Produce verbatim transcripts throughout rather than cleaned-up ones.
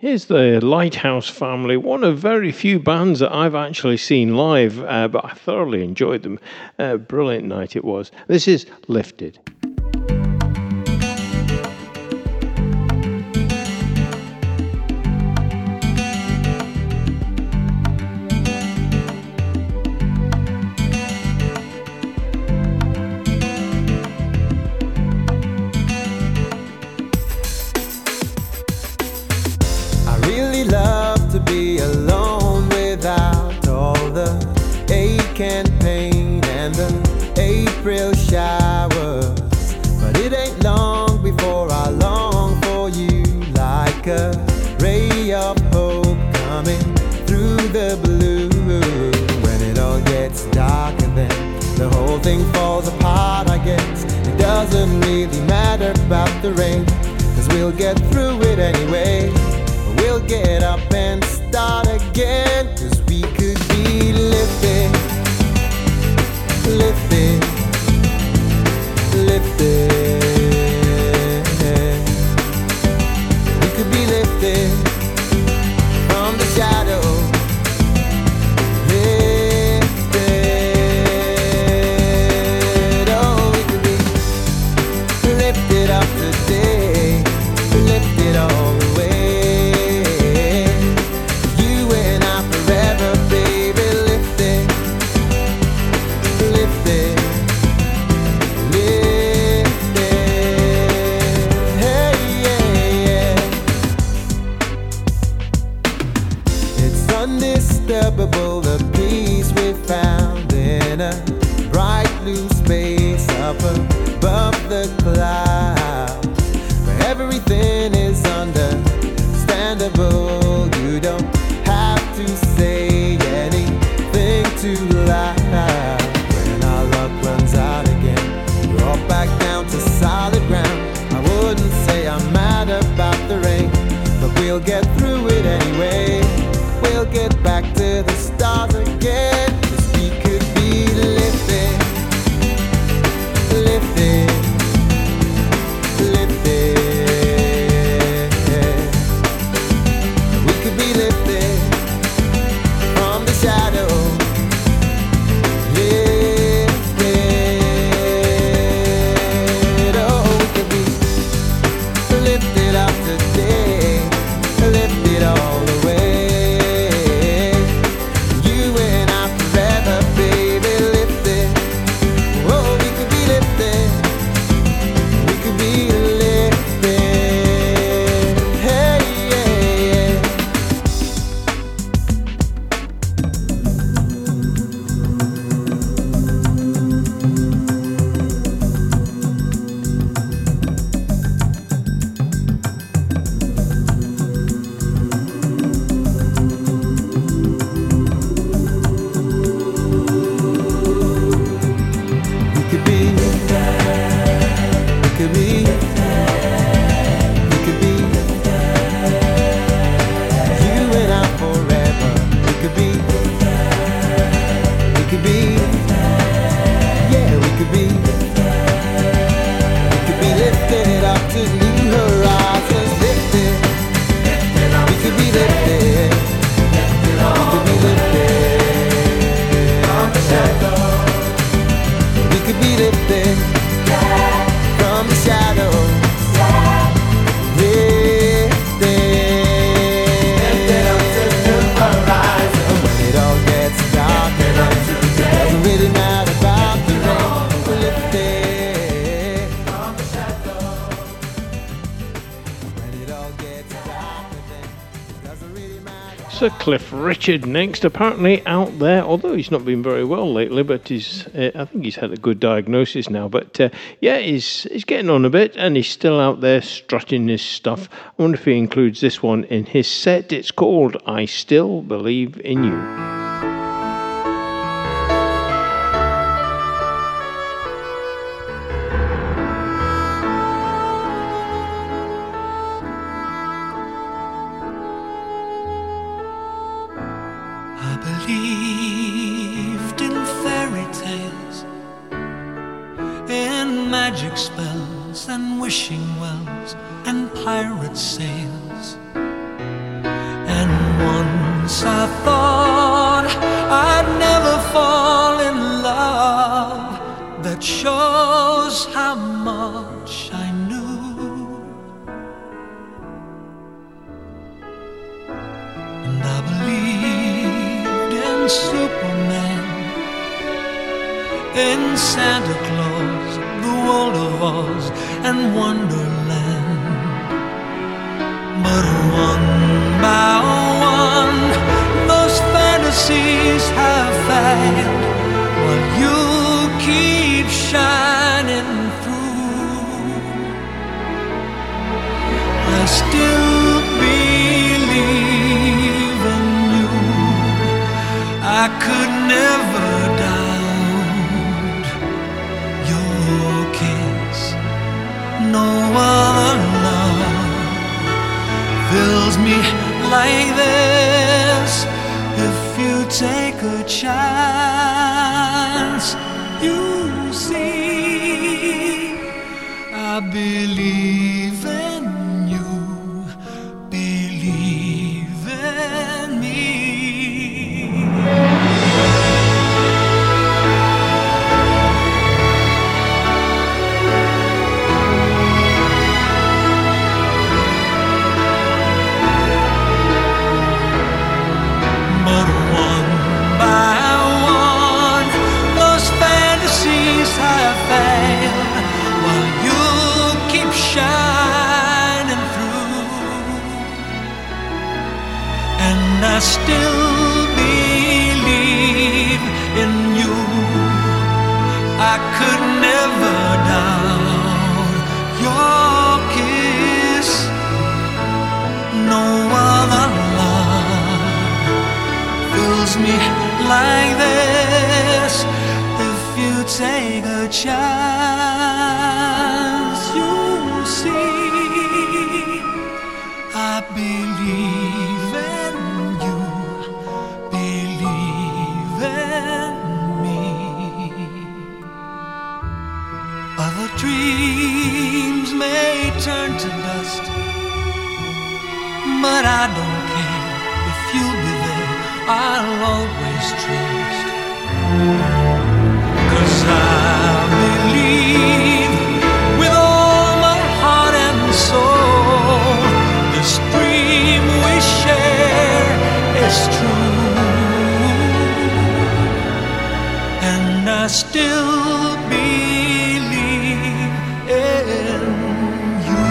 Here's the Lighthouse Family, one of very few bands that I've actually seen live, uh, but I thoroughly enjoyed them. Uh, brilliant night it was. This is Lifted. April showers, but it ain't long before I long for you, like a ray of hope coming through the blue. When it all gets dark and then the whole thing falls apart, I guess it doesn't really matter about the rain, 'cause we'll get through it anyway. We'll get up and start again, 'cause we could be lifted, lifted, lifted. We could be lifted from the shadow. Lifted. Oh, we could be lifted up today, lifted all the way. You and I forever, baby, lifted, lifted. Undisturbable, the peace we found in a bright blue space up above the clouds, where everything is understandable. You don't have to say anything too loud. When our luck runs out again, we're all back down to solid ground. I wouldn't say I'm mad about the rain, but we'll get through it anyway. We'll get back to the stars again, 'cause we could be lifted, lifted, lifted. We could be lifted from the shadow, lifted. Oh, we could be lifted up today, lifted all the way. Sir Cliff Richard next, apparently out there, although he's not been very well lately, but he's, uh, I think he's had a good diagnosis now, but uh, yeah, he's, he's getting on a bit, and he's still out there strutting his stuff. I wonder if he includes this one in his set. It's called I Still Believe in You. Magic spells and wishing wells and pirate sails. once I thought I'd never fall in love. That shows how much I knew. And I believed in Superman, in Santa Claus, the world of Oz and Wonderland. But one by one, those fantasies have failed, while you keep shining through. I still believe in you. I could never doubt your kiss. No other love fills me like this. If you take a chance, you see, I believe in you, believe in me. But one by one, those fantasies have failed, while you keep shining through. And I still believe in you. I could never doubt your kiss. No other love fills me like this. If you take a chance, you'll see, I believe in you, believe in me. Other dreams may turn to dust, but I don't care. If you'll be there, I'll always trust. 'Cause I believe with all my heart and soul, this dream we share is true. And I still believe in you.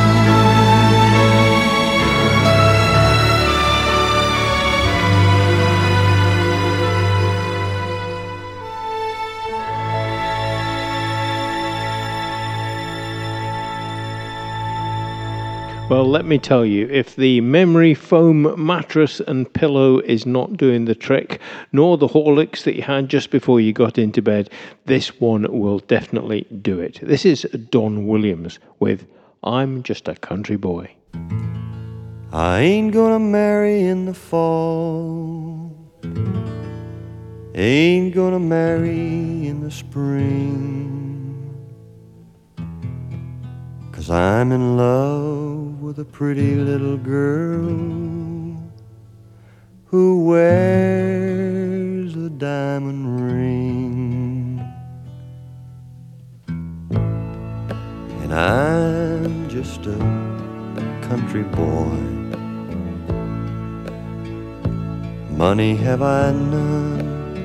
Well, let me tell you, if the memory foam mattress and pillow is not doing the trick, nor the Horlicks that you had just before you got into bed, this one will definitely do it. This is Don Williams with I'm Just a Country Boy. I ain't gonna marry in the fall, ain't gonna marry in the spring, 'cause I'm in love with a pretty little girl who wears a diamond ring. And I'm just a country boy, money have I none,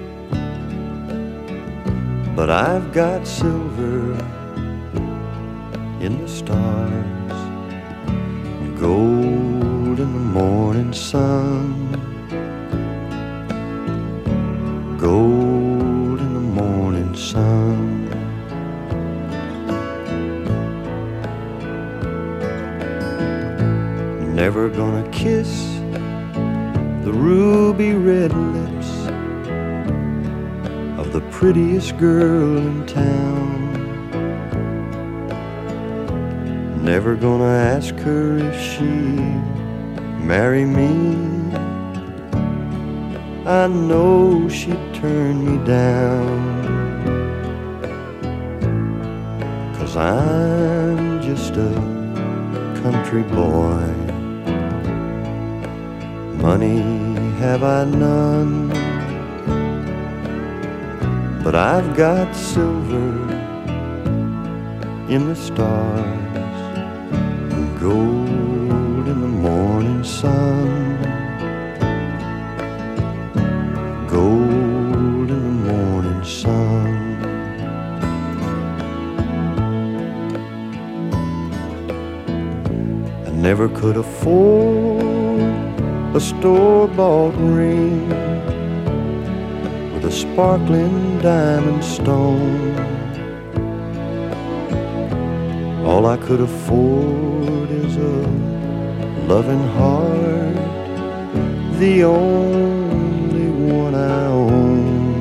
but I've got silver in the stars, and gold in the morning sun, gold in the morning sun. Never gonna kiss the ruby red lips of the prettiest girl in town. Never gonna ask her if she'd marry me. I know she'd turn me down, 'cause I'm just a country boy, money have I none, but I've got silver in the stars and gold in the morning sun. Gold in the morning sun. I never could afford a store-bought ring with a sparkling diamond stone. All I could afford is a loving heart, the only one I own.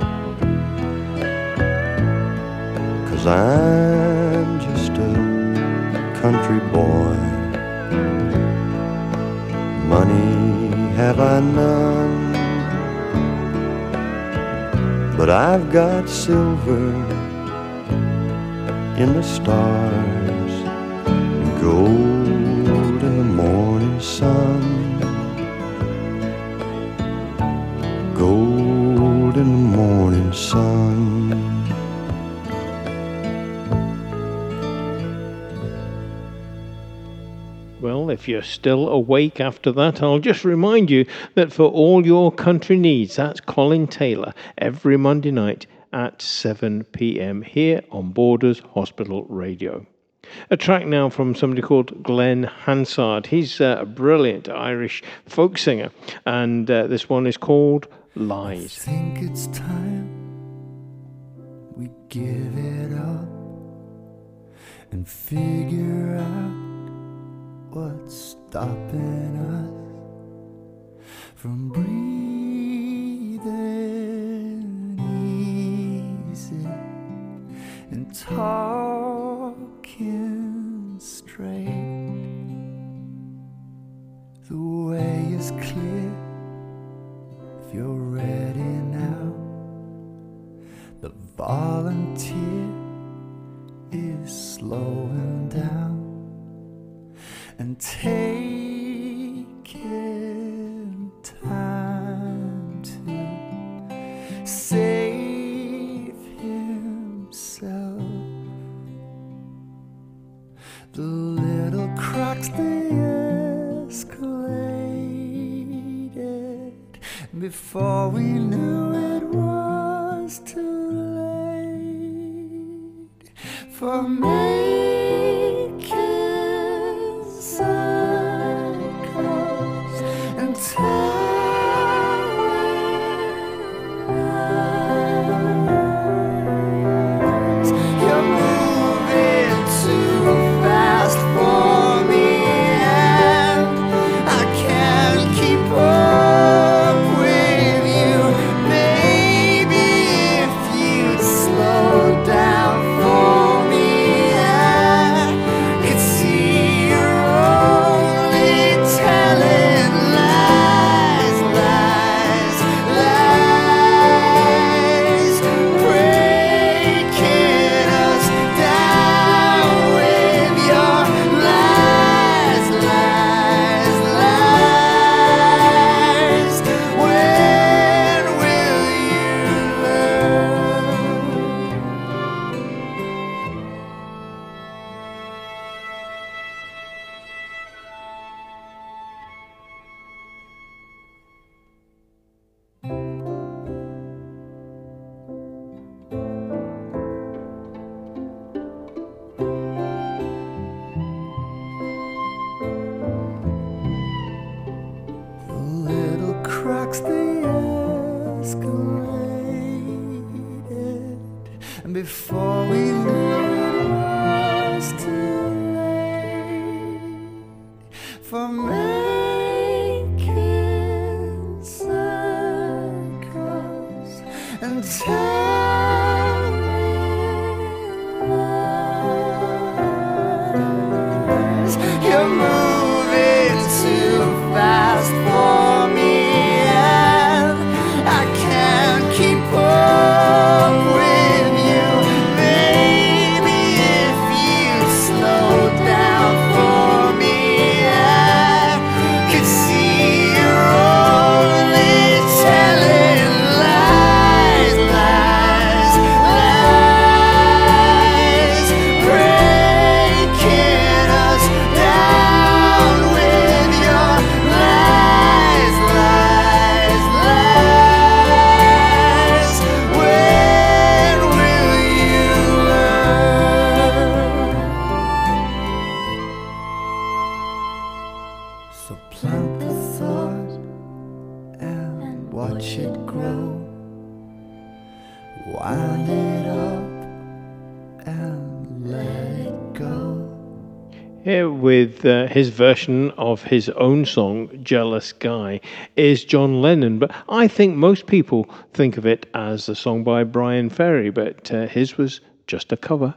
'Cause I'm just a country boy. Money have I none, but I've got silver in the stars and gold in the morning sun. Gold in the morning sun. Well, if you're still awake after that, I'll just remind you that for all your country needs, that's Colin Taylor every Monday night at seven p.m. here on Borders Hospital Radio. A track now from somebody called Glenn Hansard. He's uh, a brilliant Irish folk singer, and uh, this one is called Lies. I think it's time we give it up and figure out what's stopping us from breathing easy and talking straight. The way is clear if you're ready now. The volunteer is slowing down and taking time to save himself. The little cracks they escalated before we knew it was too late for making circles and telling lies. You're moving too fast for me, and I can't keep up with you. Maybe if you'd slow down for me, I could see you're only telling lies, lies, lies, breaking us down with your lies, lies, lies. When will you learn? The little cracks they escalated, and before we knew it was too late for making circles and telling lies. You're moving too fast for me, and I can't keep up with you. Maybe if you slow down for me, I could see you're only So plant the thought and watch it grow. Wind it up and let it go. Here with uh, his version of his own song, Jealous Guy, is John Lennon. But I think most people think of it as a song by Brian Ferry, but uh, his was just a cover.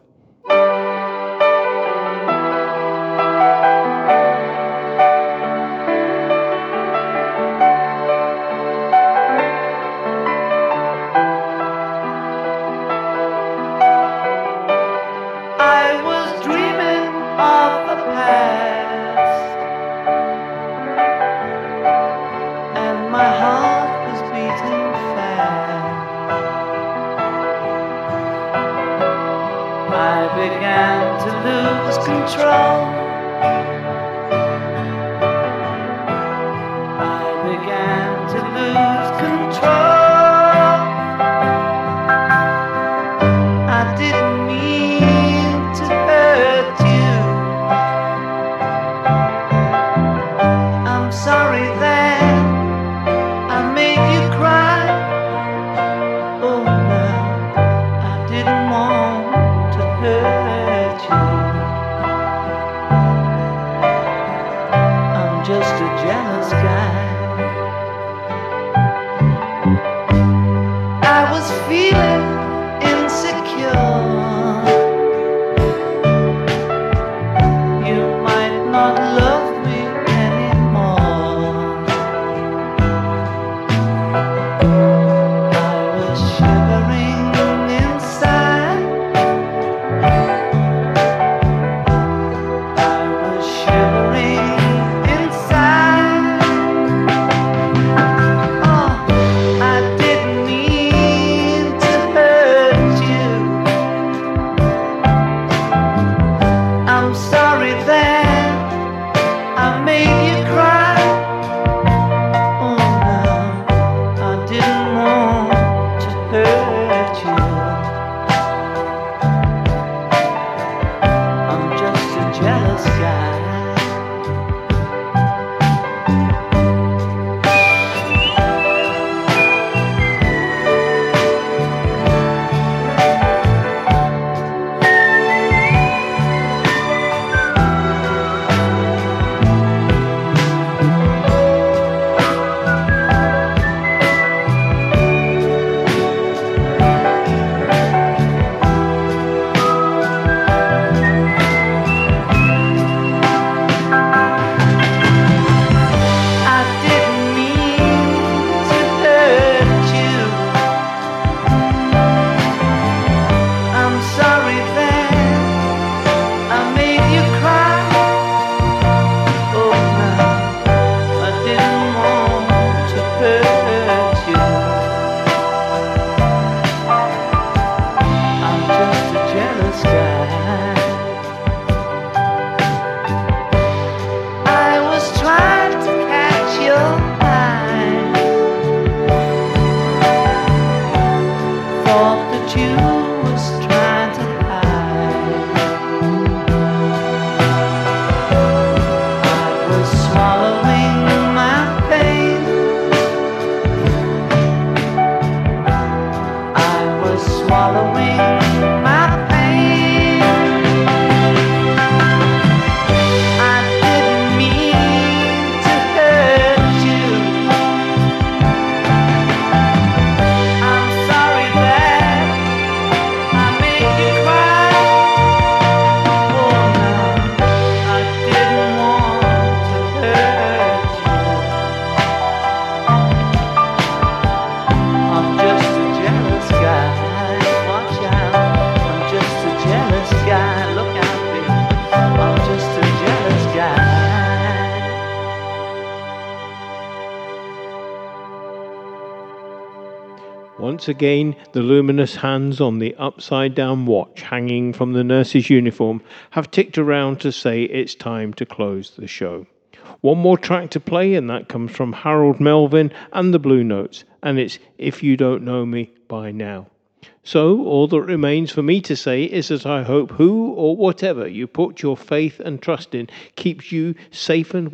Once again, the luminous hands on the upside-down watch hanging from the nurse's uniform have ticked around to say it's time to close the show. One more track to play, and that comes from Harold Melvin and the Blue Notes, and it's If You Don't Know Me By Now. So, all that remains for me to say is that I hope who or whatever you put your faith and trust in keeps you safe and well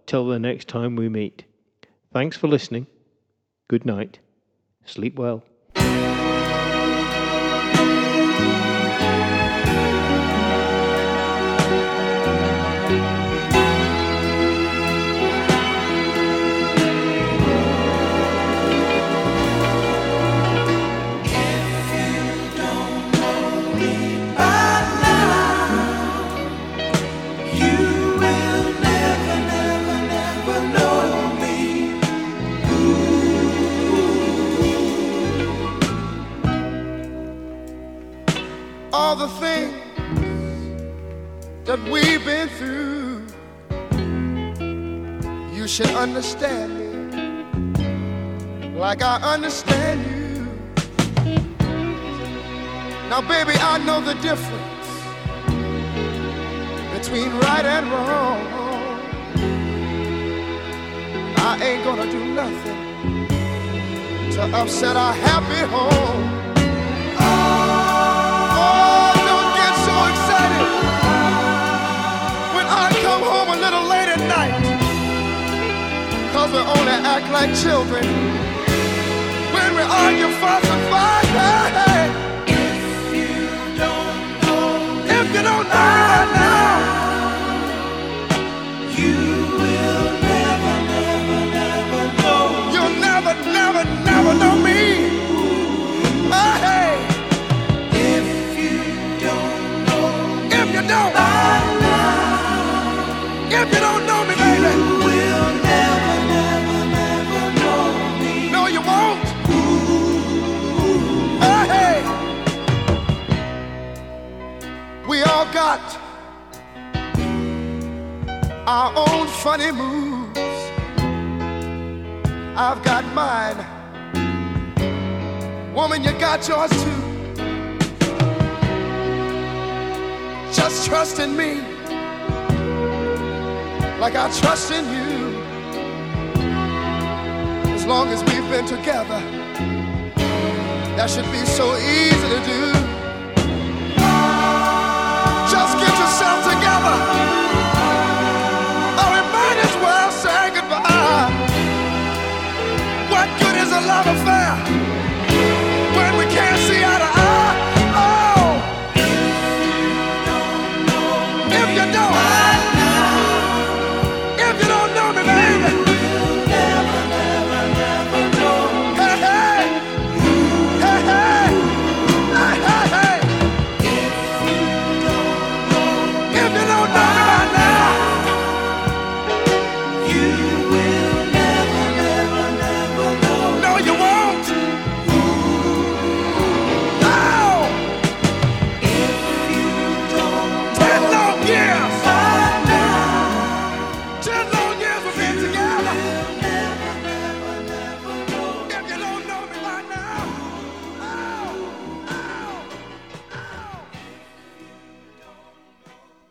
till the next time we meet. Thanks for listening. Good night. Sleep well. All the things that we've been through, you should understand me like I understand you. Now, baby, I know the difference between right and wrong. I ain't gonna do nothing to upset our happy home. Oh, don't get so excited when I come home a little late at night, 'cause we only act like children when we argue, fuss, and fight. Hey, hey. If you don't know, if you don't know now, you will never, never, never know. You'll never, never, never know me. Oh, hey. If you don't, if you don't know me, baby, you will never, never, never know me. No, you won't. Ooh. Oh, hey. We all got our own funny moves. I've got mine. Woman, you got yours too. Just trust in me like I trust in you. As long as we've been together, that should be so easy to do.